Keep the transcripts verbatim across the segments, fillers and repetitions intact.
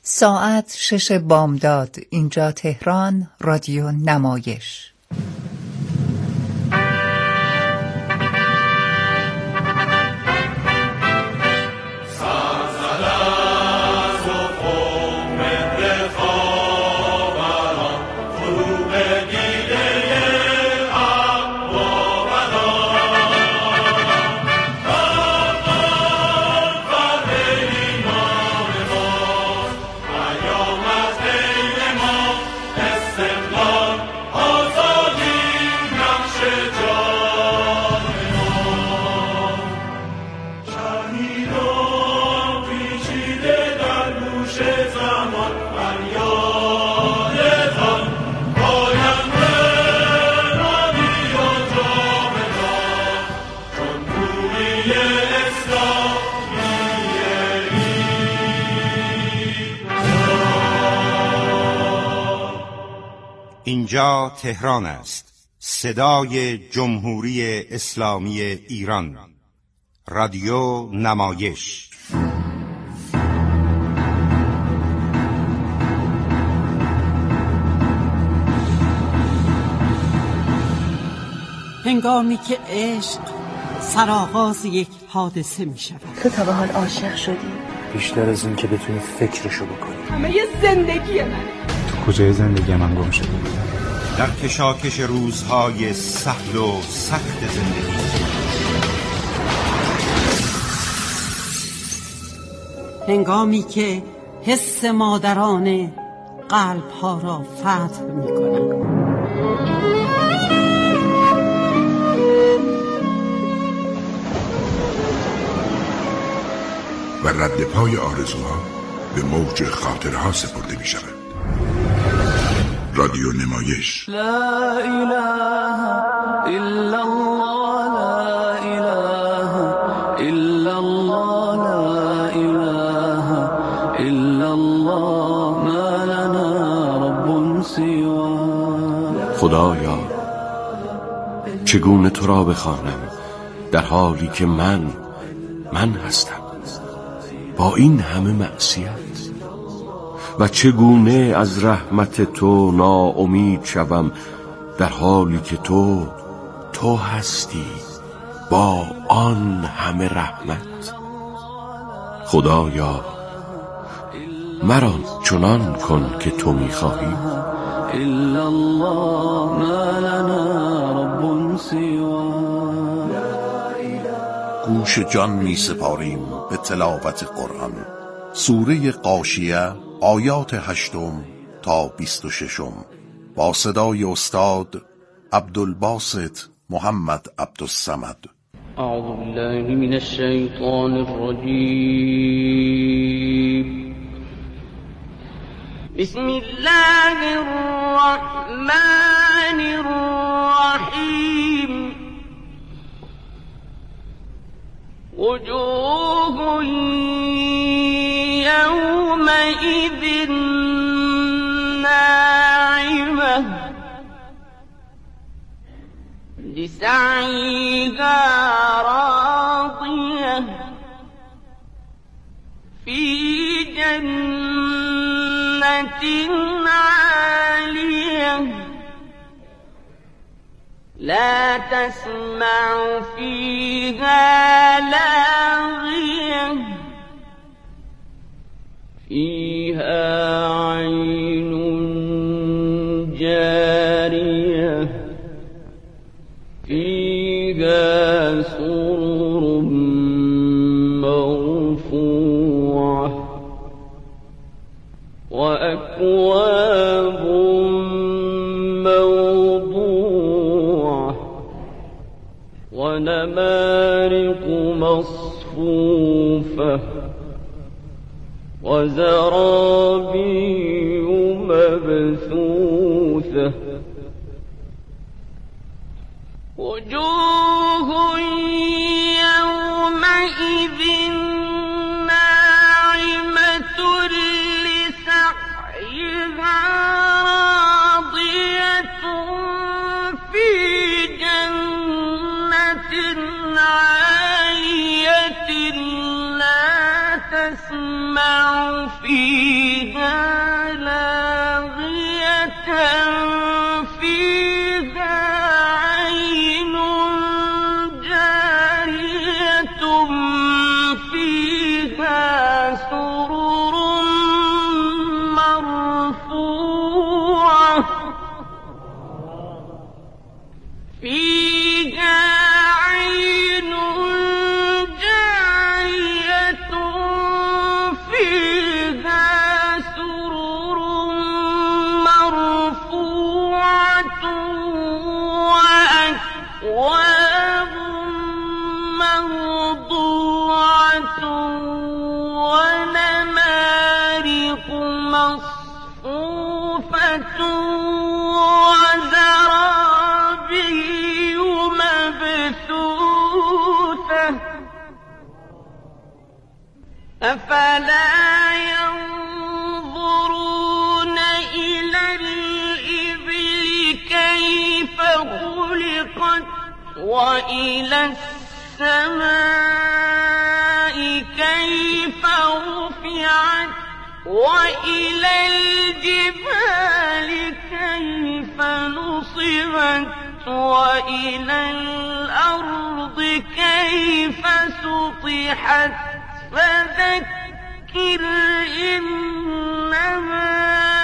ساعت شش بامداد، اینجا تهران، رادیو نمایش. اینجا تهران است، صدای جمهوری اسلامی ایران، رادیو نمایش. هنگامی که عشق سرآغاز یک حادثه می شود. تو تا به حال عاشق شدی؟ بیشتر از این که بتونی فکرشو بکنی. همه یه زندگی منه. تو کجای زندگی من گم شدی؟ در کشاکش روزهای سهل و سخت زندگی، هنگامی که حس مادرانه قلب‌ها را فتح می‌کنند. و رد پای آرزوها به موج خاطرها سپرده می شود. رادیو نمایش. لا اله الا الله، لا اله الا الله، لا اله الا الله، ما لنا رب سواه. خدایا چگونه تو را بخوانم در حالی که من من هستم با این همه معصیت، و چگونه از رحمت تو ناامید شوم در حالی که تو تو هستی با آن همه رحمت. خدایا مرا چنان کن که تو می‌خواهی. الا الله، ما لنا رب سواه. گوش جان می سپاریم به تلاوت قرآن. سوره غاشیه، آیات هشتم تا بیست و ششم، با صدای استاد عبدالباسط محمد عبدالصمد. اعوذ بالله من الشیطان الرجیم. بسم الله الرحمن الرحیم. وجوه يومئذ ناعمة لسعيها راضية في جنة عالية لا تسمع فيها لاغية فيها عين جارية فيها سرر مرفوعة وأكواب موضوعة ونمارق مصفوفة وزرابي مبثوثة وجوه يومئذ ناعمة لسعيها راضية في جنة عالية لا تسمع فيها لاغية فيها عين جارية فيها سرر مرفوعة فيها عين جارية فيها سرر مرفوعة وأكواب موضوعة ونمارق مصفوفة وزرابي مبثوثة أفلا ينظرون إلى الإبل كيف خلقت وإلى السماء كيف رفعت وإلى الجبال كيف نصبت وإلى الأرض كيف سطحت فذكر إنما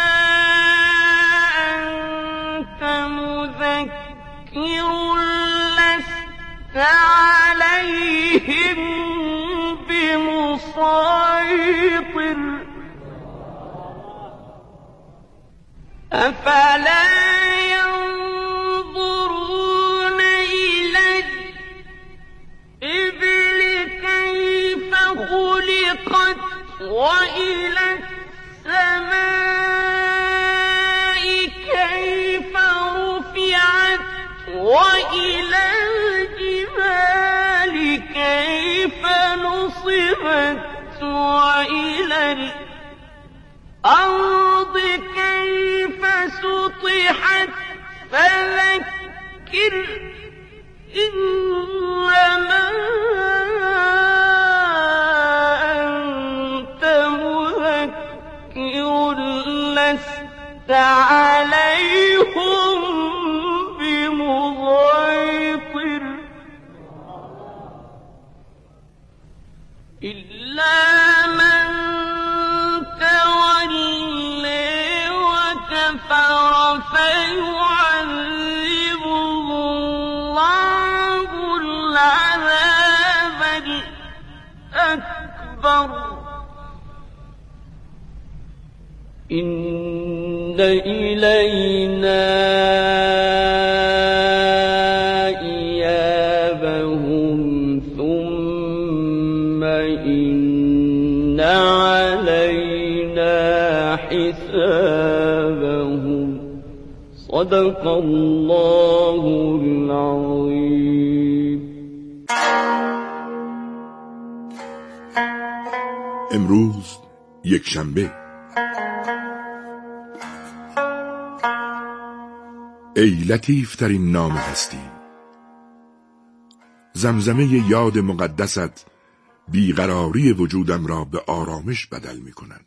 أنت مذكر لست عليهم بمسيطر أفلا ينظرون إلى الإبل كيف خلقت وإلى السماء كيف رفعت وإلى الجبال كيف نصبت وإلى الأرض كيف سطحت فذكر إنما أنت مذكر لست عليهم بمسيطر إلا من تولي وكفر فيعذبه الله العذاب الأكبر إن إلينا إيابهم ثم إن علينا حسابهم صدق الله العظيم. امروز یک شنبه. ای لطیف ترین نام هستی، زمزمه یاد مقدست بیقراری وجودم را به آرامش بدل می کند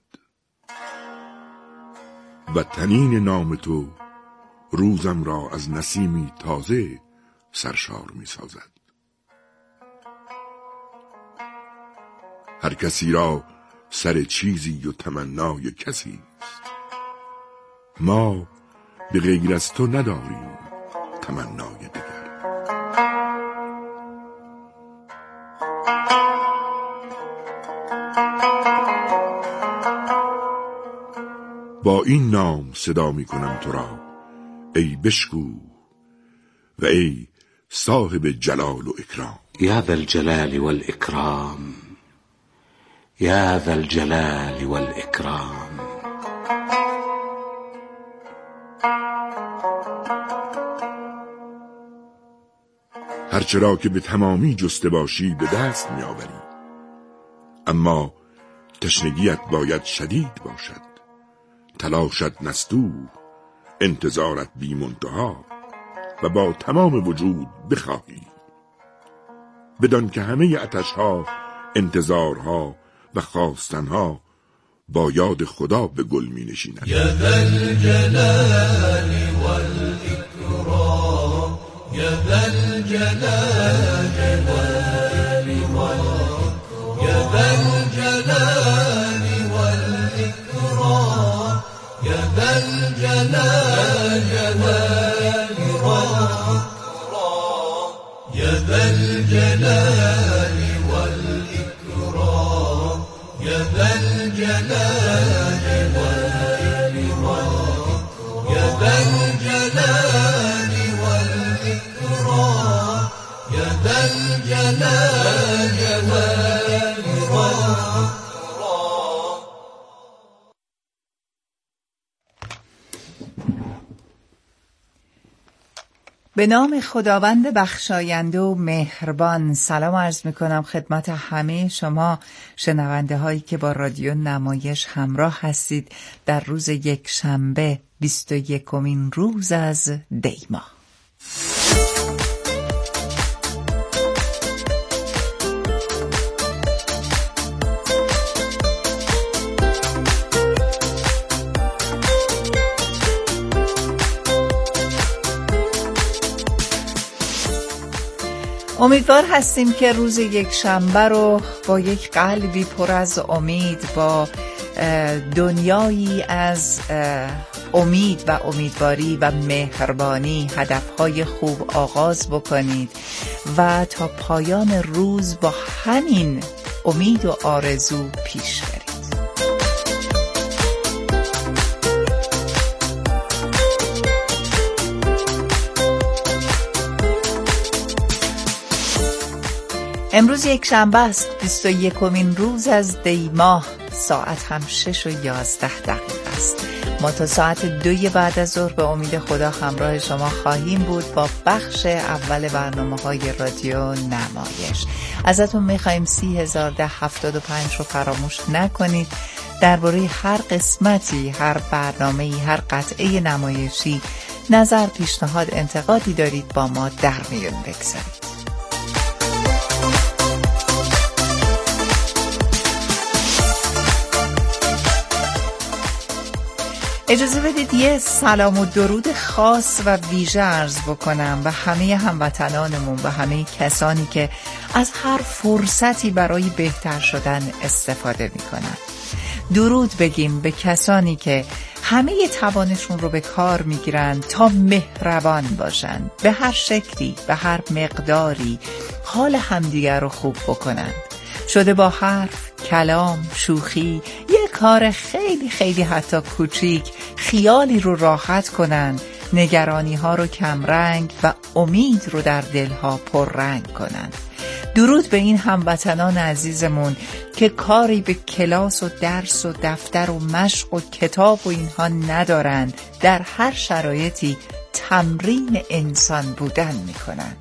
و طنین نام تو روزم را از نسیمی تازه سرشار می سازد. هر کسی را سر چیزی و تمنای کسی است، ما به غیر از تو نداریم تمنای دیگر. با این نام صدا می کنم تو را ای بشکو و ای صاحب جلال و اکرام. یا ذا الجلال والاکرام، یا ذا الجلال والاکرام. هرچرا که به تمامی جسته باشی به دست می آوری، اما تشنگیت باید شدید باشد، تلاشت نستوه، انتظارت بی منتها و با تمام وجود بخواهی، بدان که همه عطشها، انتظارها و خواستنها با یاد خدا به گل می نشیند. یا ذا الجلال والاکرام، یا ذا الجلال والاکرام، یا ذا الجلال والاکرام، یا ذا الجلال والاکرام، یا ذا الجلال والاکرام، یا ذا الجلال والاکرام، یا ذا الجلال والاکرام، یا ذا الجلال والاکرام. به نام خداوند بخشاینده و مهربان. سلام عرض میکنم خدمت همه شما شنونده هایی که با رادیو نمایش همراه هستید در روز یک شنبه بیست و یکمین روز از دی ماه. امیدوار هستیم که روز یک شنبه رو با یک قلبی پر از امید، با دنیایی از امید و امیدواری و مهربانی، هدفهای خوب آغاز بکنید و تا پایان روز با همین امید و آرزو پیش برید. امروز یک شنبه است، بیست و یکمین روز از دی ماه. ساعت هم شش و یازده دقیقه است. ما تا ساعت دوی بعد از ظهر به امید خدا همراه شما خواهیم بود با بخش اول برنامه های رادیو نمایش. ازتون میخواییم سی هزار ده هفتاد و پنج رو فراموش نکنید. درباره هر قسمتی، هر برنامه‌ای، هر قطعه نمایشی نظر، پیشنهاد، انتقادی دارید با ما در میون بگذارید. اجازه بدید یه سلام و درود خاص و ویژه عرض بکنم به همه هموطنانمون، به همه کسانی که از هر فرصتی برای بهتر شدن استفاده میکنن. درود بگیم به کسانی که همه توانشون رو به کار میگیرن تا مهربان باشن، به هر شکلی، به هر مقداری حال همدیگر رو خوب بکنن. شده با حرف، کلام، شوخی، یه کار خیلی خیلی حتی کوچیک خیالی رو راحت کنن، نگرانی ها رو کمرنگ و امید رو در دلها پررنگ کنن. درود به این هموطنان عزیزمون که کاری به کلاس و درس و دفتر و مشق و کتاب و اینها ندارن، در هر شرایطی تمرین انسان بودن میکنن.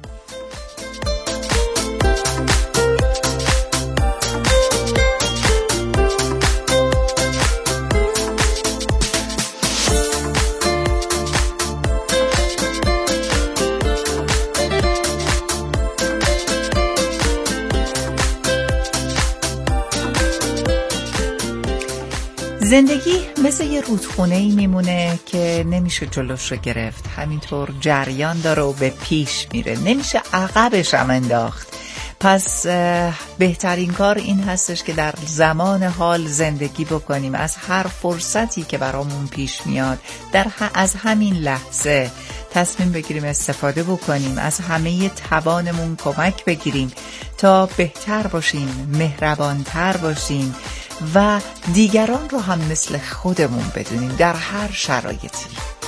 زندگی مثل یه رودخونه‌ای میمونه که نمیشه جلوش رو گرفت، همینطور جریان داره و به پیش میره، نمیشه عقبش هم انداخت. پس بهترین کار این هستش که در زمان حال زندگی بکنیم، از هر فرصتی که برامون پیش میاد در ه... از همین لحظه تصمیم بگیریم استفاده بکنیم، از همه توانمون کمک بگیریم تا بهتر باشیم، مهربانتر باشیم و دیگران رو هم مثل خودمون بدونیم در هر شرایطی.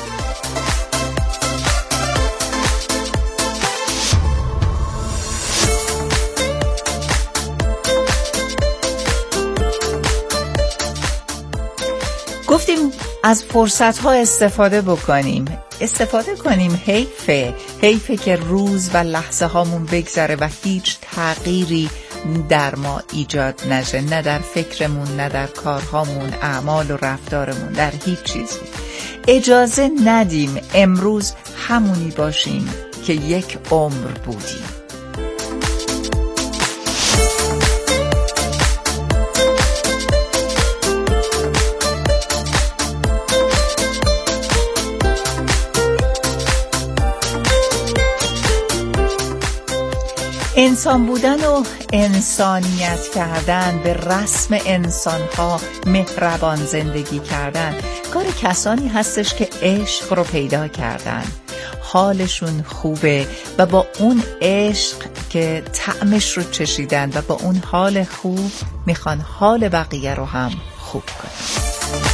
گفتیم از فرصت‌ها استفاده بکنیم، استفاده کنیم. حیفه حیفه که روز و لحظه هامون بگذره و هیچ تغییری در ما ایجاد نشه، نه در فکرمون، نه در کارهامون، اعمال و رفتارمون، در هیچ چیزی. اجازه ندیم امروز همونی باشیم که یک عمر بودیم. انسان بودن و انسانیت کردن، به رسم انسانها مهربان زندگی کردن، کار کسانی هستش که عشق رو پیدا کردن، حالشون خوبه و با اون عشق که طعمش رو چشیدن و با اون حال خوب میخوان حال بقیه رو هم خوب کنن.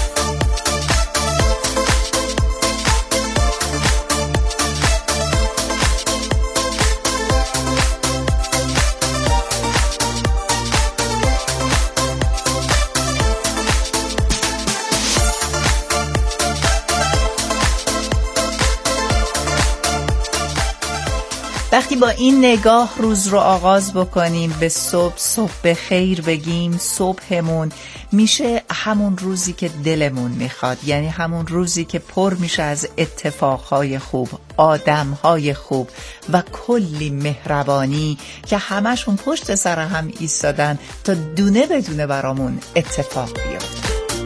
وقتی با این نگاه روز رو آغاز بکنیم، به صبح صبح به خیر بگیم، صبحمون میشه همون روزی که دلمون میخواد، یعنی همون روزی که پر میشه از اتفاقهای خوب، آدمهای خوب و کلی مهربانی که همشون پشت سر هم ایستادن تا دونه بدونه برامون اتفاق بیفته.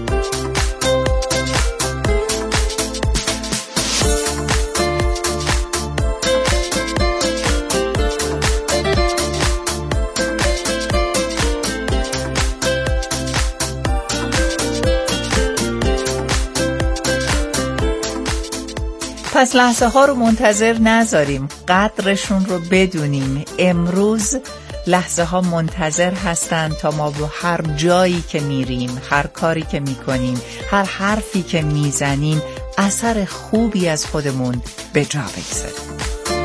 پس لحظه ها رو منتظر نذاریم، قدرشون رو بدونیم. امروز لحظه ها منتظر هستن تا ما با هر جایی که میریم، هر کاری که میکنیم، هر حرفی که میزنیم اثر خوبی از خودمون به جا بگذاریم.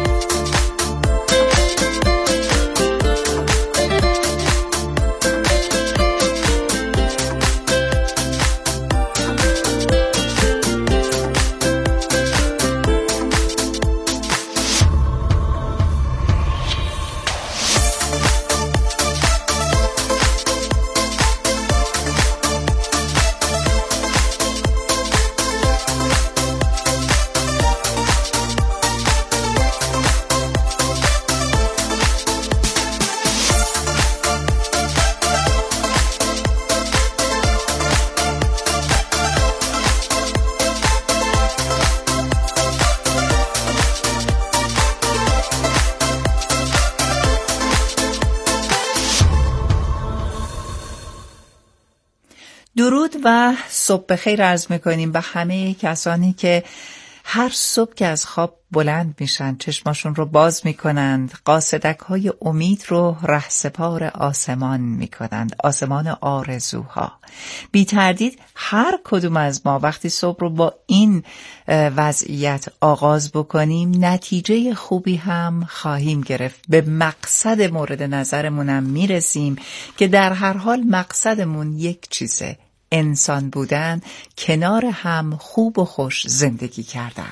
درود و صبح بخیر عرض میکنیم به همه کسانی که هر صبح که از خواب بلند میشن، چشماشون رو باز میکنند، قاصدک های امید رو رهسپار آسمان میکنند، آسمان آرزوها. بی تردید هر کدوم از ما وقتی صبح رو با این وضعیت آغاز بکنیم، نتیجه خوبی هم خواهیم گرفت. به مقصد مورد نظرمونم میرسیم که در هر حال مقصدمون یک چیزه: انسان بودن، کنار هم خوب و خوش زندگی کردن.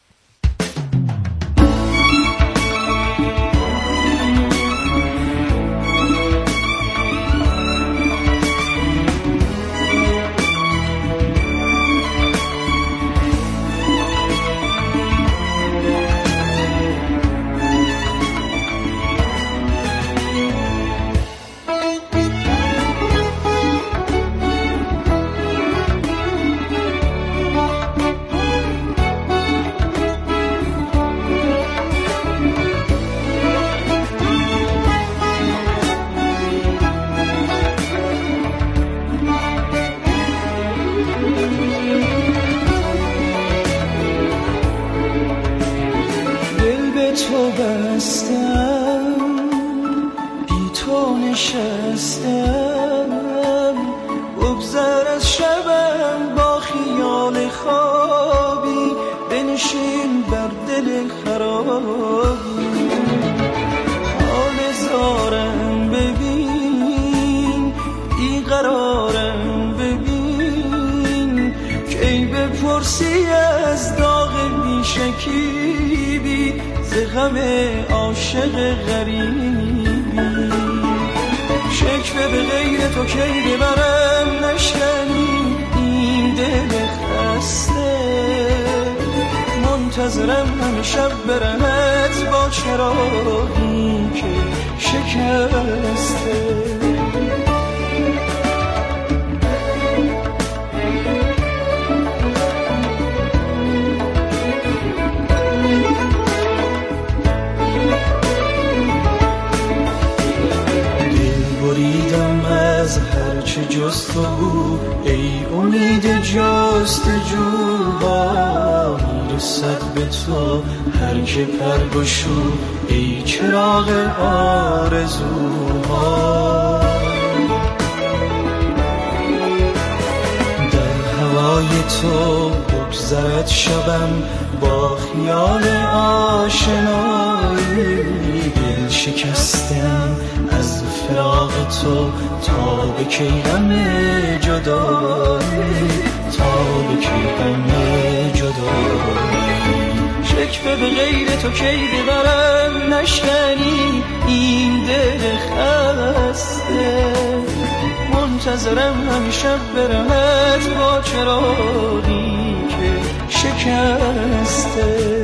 بگذر از شبم با خیال خوابی، بنشین بر دل خرابی. حال زارم ببین، بیقرارم ببین، کی بپرسی از داغ بیشکیبی، ز غم عاشق غریبی. شکوه به غیر تو کی ببرم، نشکنی این دل خسته. منتظرم همه شب برمت با چراغی که شکسته. نباشه جز تو او، ای امید جستجو ها میرسد به تو هر که پرگشو، ای چراغ آرزوها. در هوای تو بگذرد شبم با خیال آشنایی، دل شکستم از فراق تو تا به کیرم جدایی، تا به کیرم جدایی. شکوه به غیر تو کی ببرم نشکنی این دل خسته، منتظرم همیشه برمت با چراغی که شکسته.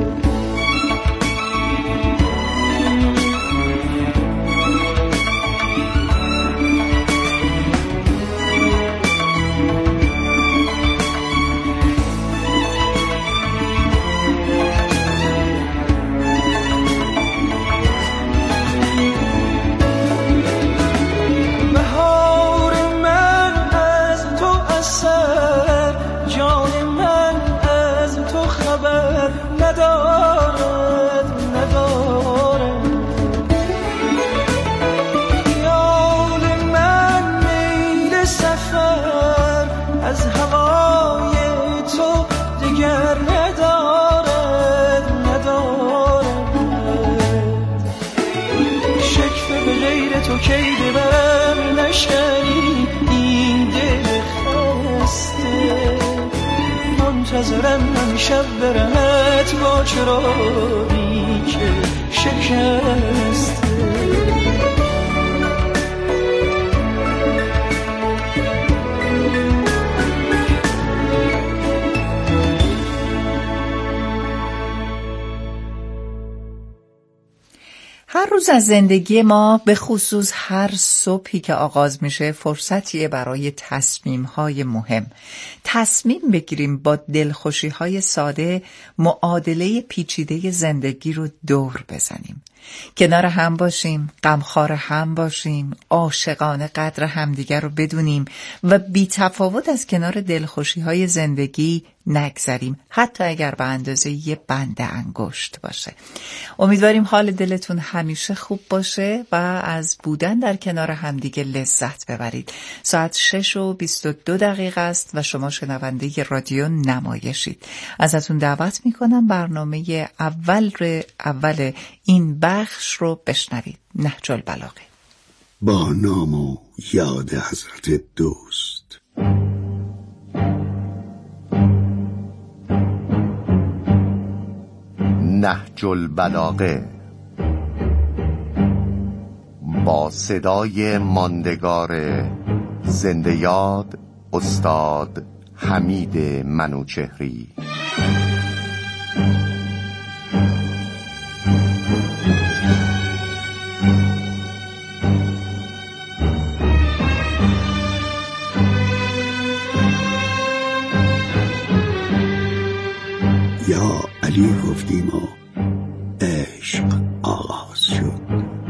تو کی ببرم نشکنی این دل خسته، منتظرم همیشه برمت با چراغی که شکسته. هر روز از زندگی ما به خصوص هر صبحی که آغاز میشه فرصتیه برای تصمیم‌های مهم. تصمیم بگیریم با دلخوشی‌های ساده معادله پیچیده زندگی رو دور بزنیم. کنار هم باشیم، غمخوار هم باشیم، عاشقانه قدر همدیگر رو بدونیم و بی تفاوت از کنار دلخوشی‌های زندگی نگذریم، حتی اگر به اندازه یه بند انگشت باشه. امیدواریم حال دلتون همیشه خوب باشه و از بودن در کنار همدیگه لذت ببرید. ساعت شش و بیست و دو دقیقه است و شما شنونده رادیو نمایشید. ازتون دعوت میکنم برنامه اول ر اول این بخش رو بشنوید. نهج البلاغه. با نام و یاد حضرت دوست. نهج البلاغه با صدای ماندگار زنده یاد استاد حمید منوچهری. یا علی گفتیم و عشق آغاز شد.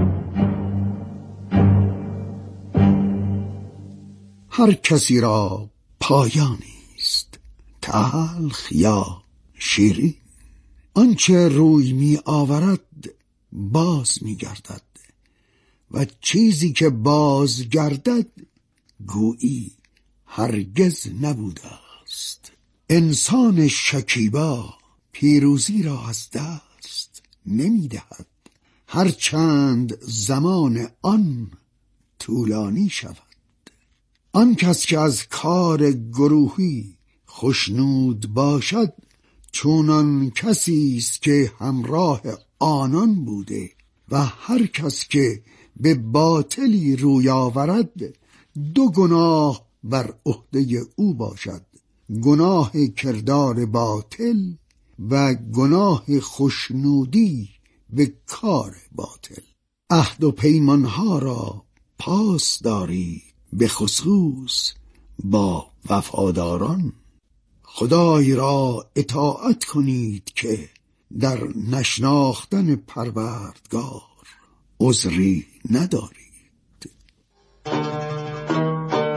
هر کسی را پایانی است، تلخ یا شیرین. آنچه روی می آورد باز می گردد و چیزی که باز گردد گویی هرگز نبوده است. انسان شکیبا پیروزی را از دست نمی دهد، هر چند زمان آن طولانی شود. آن کس که از کار گروهی خشنود باشد، چونان کسی است که همراه آنان بوده و هر کس که به باطلی روی آورد دو گناه بر عهده او باشد، گناه کردار باطل و گناه خشنودی به کار باطل. عهد و پیمانها را پاس دارید، به خصوص با وفاداران. خدای را اطاعت کنید که در نشناختن پروردگار عذری ندارید.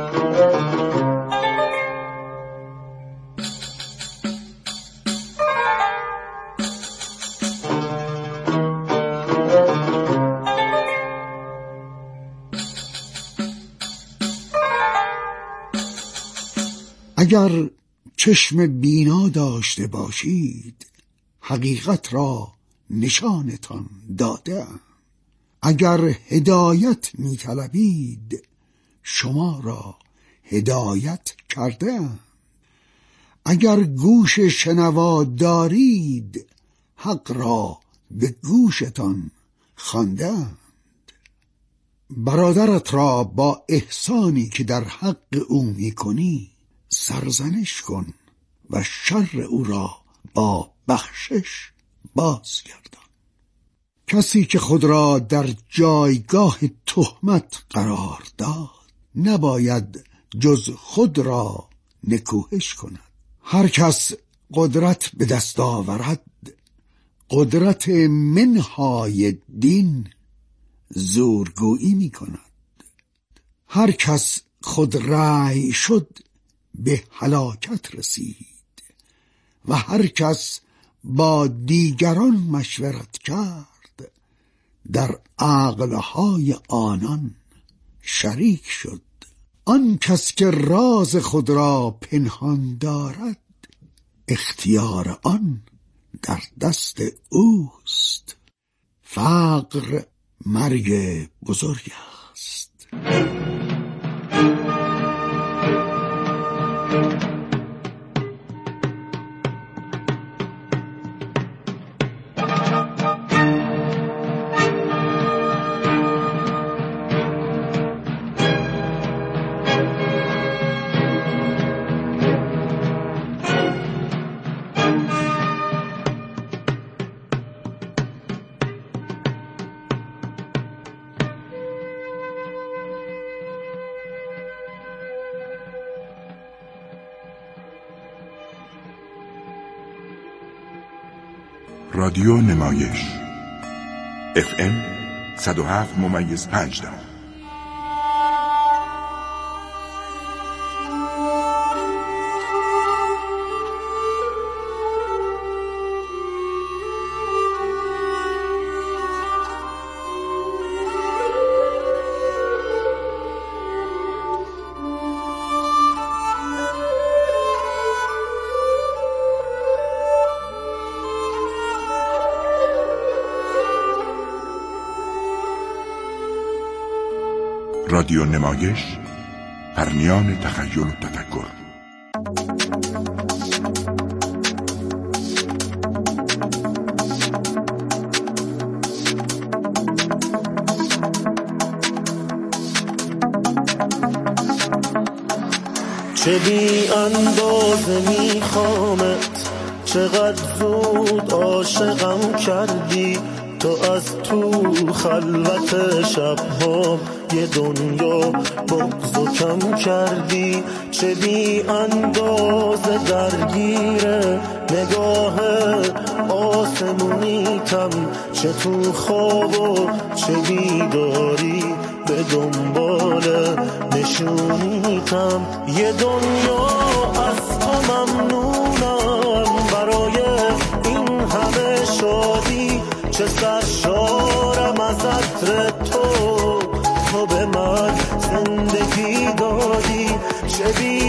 اگر چشم بینا داشته باشید حقیقت را نشانتان داده‌ام. اگر هدایت می طلبید شما را هدایت کرده‌ام. اگر گوش شنوا دارید حق را به گوشتان خوانده‌ام. برادرت را با احسانی که در حق او می کنی سرزنش کن و شر او را با بخشش بازگردان. کسی که خود را در جایگاه تهمت قرار داد نباید جز خود را نکوهش کند. هر کس قدرت به دست آورد قدرت منهای دین زورگویی می کند. هر کس خود رأی شد به هلاکت رسید و هر کس با دیگران مشورت کرد در عقلهای آنان شریک شد. آن کس که راز خود را پنهان دارد اختیار آن در دست اوست. فقر مرگ بزرگ است. رادیو نمایش اف ام صد و هفت ممیز پنج دهم. رادیو نمایش، پرنیان تخیل و تفکر. چه بی اندازه میخوامت، چقدر زود عاشقم کردی، تو از تو خلوت شب‌ها یه دنیا بغض و کم کردی. چه بی اندازه درگیره نگاه آسمونیتم، چه تو خواب و چه بیداری به دنبال نشونیتم. یه دنیا از تو ممنونم برای این همه شادی، چه سرشارم از عطر تو، تو به من زندگی دادی. چه بی